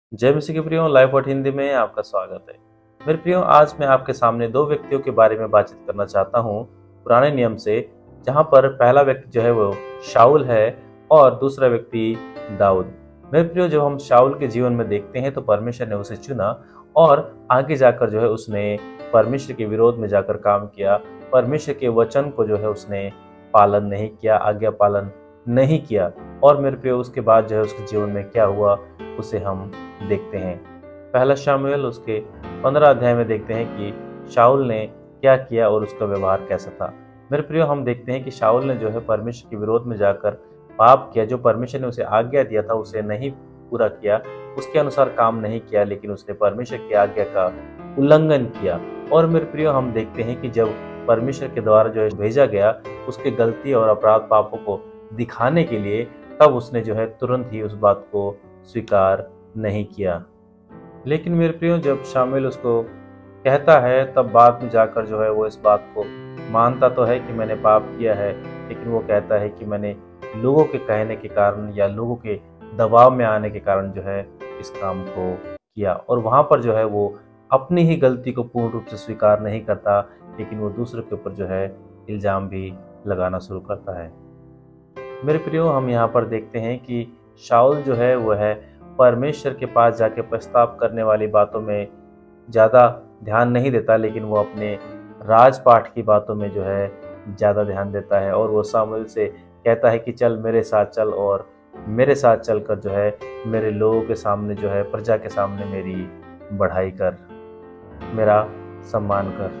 जय मसीह के प्रियो, लाइफ वर्ड हिंदी में आपका स्वागत है। मेरे प्रियो, आज मैं आपके सामने दो व्यक्तियों के बारे में बातचीत करना चाहता हूँ पुराने नियम से, जहाँ पर पहला व्यक्ति जो है वो शाऊल है और दूसरा व्यक्ति दाऊद। मेरे प्रियो, जब हम शाऊल के जीवन में देखते हैं तो परमेश्वर ने उसे चुना और आगे जाकर जो है उसने परमेश्वर के विरोध में जाकर काम किया। परमेश्वर के वचन को जो है उसने पालन नहीं किया, आज्ञा पालन नहीं किया। और मेरे प्रियो, उसके बाद जो है उसके जीवन में क्या हुआ उसे हम देखते हैं। पहला शमूएल उसके 15 अध्याय में देखते हैं कि शाऊल ने क्या किया और उसका व्यवहार कैसा था। मेरे प्रियो, हम देखते हैं कि शाऊल ने जो है परमेश्वर के विरोध में जाकर पाप किया। जो परमेश्वर ने उसे आज्ञा दिया था उसे नहीं पूरा किया, उसके अनुसार काम नहीं किया, लेकिन उसने परमेश्वर की आज्ञा का उल्लंघन किया। और मेरे प्रियो, हम देखते हैं कि जब परमेश्वर के द्वारा जो है भेजा गया उसके गलती और अपराध पापों को दिखाने के लिए, तब उसने जो है तुरंत ही उस बात को स्वीकार नहीं किया। लेकिन मेरे प्रियो, जब शामिल उसको कहता है तब बाद में जाकर जो है वो इस बात को मानता तो है कि मैंने पाप किया है, लेकिन वो कहता है कि मैंने लोगों के कहने के कारण या लोगों के दबाव में आने के कारण जो है इस काम को किया। और वहाँ पर जो है वो अपनी ही गलती को पूर्ण रूप से स्वीकार नहीं करता, लेकिन वो दूसरों के ऊपर जो है इल्ज़ाम भी लगाना शुरू करता है। मेरे प्रियो, हम यहाँ पर देखते हैं कि शाऊल जो है वह है परमेश्वर के पास जाके पछतावा करने वाली बातों में ज़्यादा ध्यान नहीं देता, लेकिन वो अपने राजपाट की बातों में जो है ज़्यादा ध्यान देता है। और वो शामूएल से कहता है कि चल मेरे साथ चल, और मेरे साथ चलकर जो है मेरे लोगों के सामने जो है प्रजा के सामने मेरी बढ़ाई कर, मेरा सम्मान कर,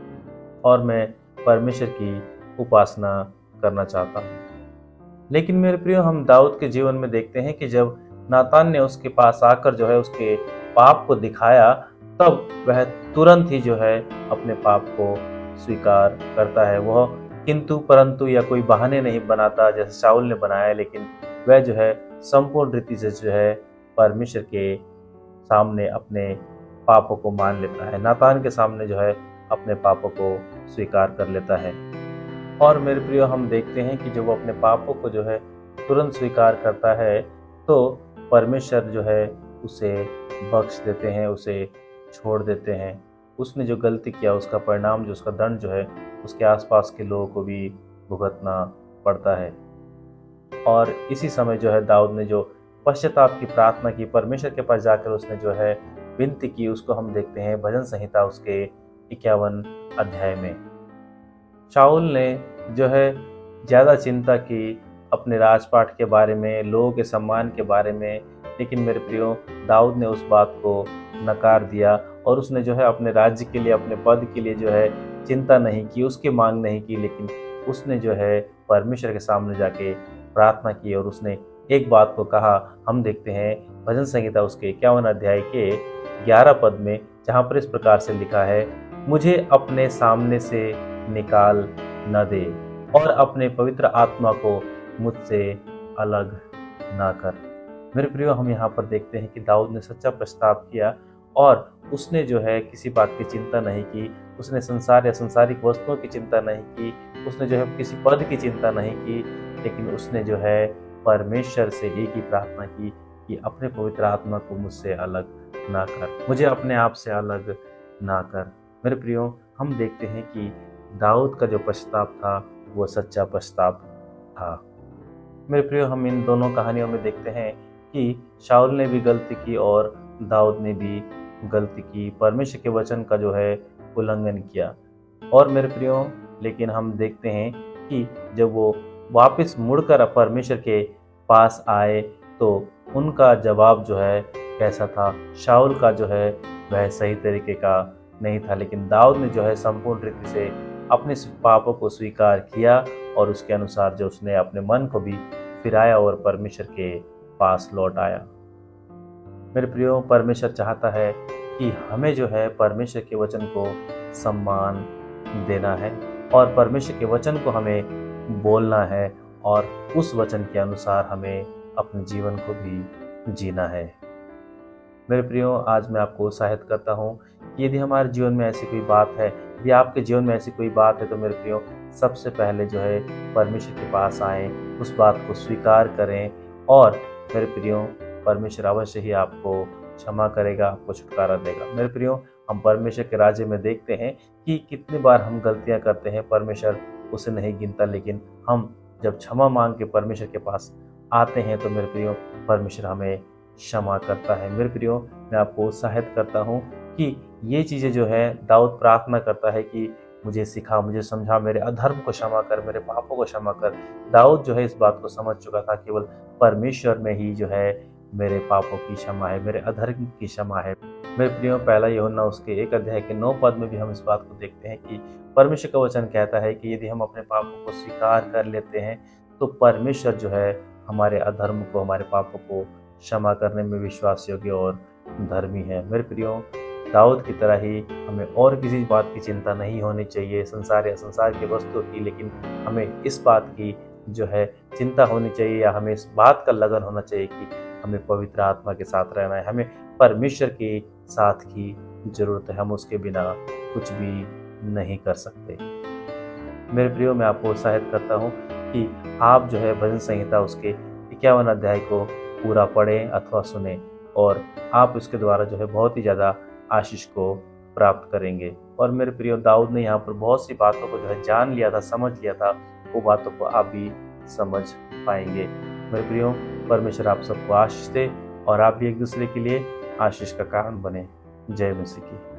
और मैं परमेश्वर की उपासना करना चाहता हूँ। लेकिन मेरे प्रियो, हम दाऊद के जीवन में देखते हैं कि जब नातान ने उसके पास आकर जो है उसके पाप को दिखाया, तब वह तुरंत ही जो है अपने पाप को स्वीकार करता है। वह किंतु परंतु या कोई बहाने नहीं बनाता जैसे शाऊल ने बनाया, लेकिन वह जो है संपूर्ण रीति से जो है परमेश्वर के सामने अपने पापों को मान लेता है। नातान के सामने जो है अपने पापों को स्वीकार कर लेता है। और मेरे प्रियो, हम देखते हैं कि जब वो अपने पापों को जो है तुरंत स्वीकार करता है तो परमेश्वर जो है उसे बख्श देते हैं, उसे छोड़ देते हैं। उसने जो गलती किया उसका परिणाम, जो उसका दंड जो है उसके आसपास के लोगों को भी भुगतना पड़ता है। और इसी समय जो है दाऊद ने जो पश्चाताप की प्रार्थना की, परमेश्वर के पास जाकर उसने जो है विनती की, उसको हम देखते हैं भजन संहिता उसके 51 अध्याय में। शाऊल ने जो है ज़्यादा चिंता की अपने राजपाट के बारे में, लोगों के सम्मान के बारे में, लेकिन मेरे प्रियो दाऊद ने उस बात को नकार दिया और उसने जो है अपने राज्य के लिए, अपने पद के लिए जो है चिंता नहीं की, उसकी मांग नहीं की, लेकिन उसने जो है परमेश्वर के सामने जाके प्रार्थना की और उसने एक बात को कहा। हम देखते हैं भजन संहिता उसके 51 अध्याय के 11 पद में, जहाँ पर इस प्रकार से लिखा है, मुझे अपने सामने से निकाल न दे और अपने पवित्र आत्मा को मुझसे अलग ना कर। मेरे प्रियो, हम यहाँ पर देखते हैं कि दाऊद ने सच्चा पछतावा किया और उसने जो है किसी बात की चिंता नहीं की। उसने संसार या संसारिक वस्तुओं की चिंता नहीं की, उसने जो है किसी पद की चिंता नहीं की, लेकिन उसने जो है परमेश्वर से एक ही प्रार्थना की कि अपने पवित्र आत्मा को मुझसे अलग ना कर, मुझे अपने आप से अलग ना कर। मेरे प्रियो, हम देखते हैं कि दाऊद का जो पछतावा था वो सच्चा पछतावा था। मेरे प्रियो, हम इन दोनों कहानियों में देखते हैं कि शाऊल ने भी गलती की और दाऊद ने भी गलती की, परमेश्वर के वचन का जो है उल्लंघन किया। और मेरे प्रियो, लेकिन हम देखते हैं कि जब वो वापस मुड़कर परमेश्वर के पास आए तो उनका जवाब जो है कैसा था। शाऊल का जो है वह सही तरीके का नहीं था, लेकिन दाऊद ने जो है संपूर्ण रीति से अपने पापों को स्वीकार किया और उसके अनुसार जो उसने अपने मन को भी फिराया और परमेश्वर के पास लौट आया। मेरे प्रियो, परमेश्वर चाहता है कि हमें जो है परमेश्वर के वचन को सम्मान देना है और परमेश्वर के वचन को हमें बोलना है और उस वचन के अनुसार हमें अपने जीवन को भी जीना है। मेरे प्रियो, आज मैं आपको उत्साहित करता हूँ कि यदि हमारे जीवन में ऐसी कोई बात है, यदि आपके जीवन में ऐसी कोई बात है, तो मेरे प्रियो सबसे पहले जो है परमेश्वर के पास आएँ, उस बात को स्वीकार करें और मेरे प्रियो परमेश्वर अवश्य ही आपको क्षमा करेगा, आपको छुटकारा देगा। मेरे प्रियो, हम परमेश्वर के राज्य में देखते हैं कि कितनी बार हम गलतियां करते हैं, परमेश्वर उसे नहीं गिनता, लेकिन हम जब क्षमा मांग के परमेश्वर के पास आते हैं तो मेरे प्रियो परमेश्वर हमें क्षमा करता है। मेरे प्रियो, मैं आपको उत्साहित करता हूँ कि ये चीज़ें जो है दाऊद प्रार्थना करता है कि मुझे सिखा, मुझे समझा, मेरे अधर्म को क्षमा कर, मेरे पापों को क्षमा कर। दाऊद जो है इस बात को समझ चुका था, केवल परमेश्वर में ही जो है मेरे पापों की क्षमा है, मेरे अधर्म की क्षमा है। मेरे प्रियो, पहला यूहन्ना उसके 1 अध्याय के 9 पद में भी हम इस बात को देखते हैं कि परमेश्वर का वचन कहता है कि यदि हम अपने पापों को स्वीकार कर लेते हैं तो परमेश्वर जो है हमारे अधर्म को, हमारे पापों को क्षमा करने में विश्वास योग्य और धर्मी है। मेरे प्रियो, दाऊद की तरह ही हमें और किसी बात की चिंता नहीं होनी चाहिए, संसार या संसार की वस्तु की, लेकिन हमें इस बात की जो है चिंता होनी चाहिए, या हमें इस बात का लगन होना चाहिए कि हमें पवित्र आत्मा के साथ रहना है, हमें परमेश्वर के साथ की जरूरत है, हम उसके बिना कुछ भी नहीं कर सकते। मेरे प्रियो, मैं आपको उत्साहित करता हूँ कि आप जो है भजन संहिता उसके 51 अध्याय को पूरा पढ़ें अथवा सुने, और आप उसके द्वारा जो है बहुत ही ज़्यादा आशीष को प्राप्त करेंगे। और मेरे प्रियो, दाऊद ने यहाँ पर बहुत सी बातों को जो है जान लिया था, समझ लिया था, वो बातों को आप भी समझ पाएंगे। मेरे प्रियो, परमेश्वर आप सबको आशीष दे और आप भी एक दूसरे के लिए आशीष का कारण बने। जय मसीह की।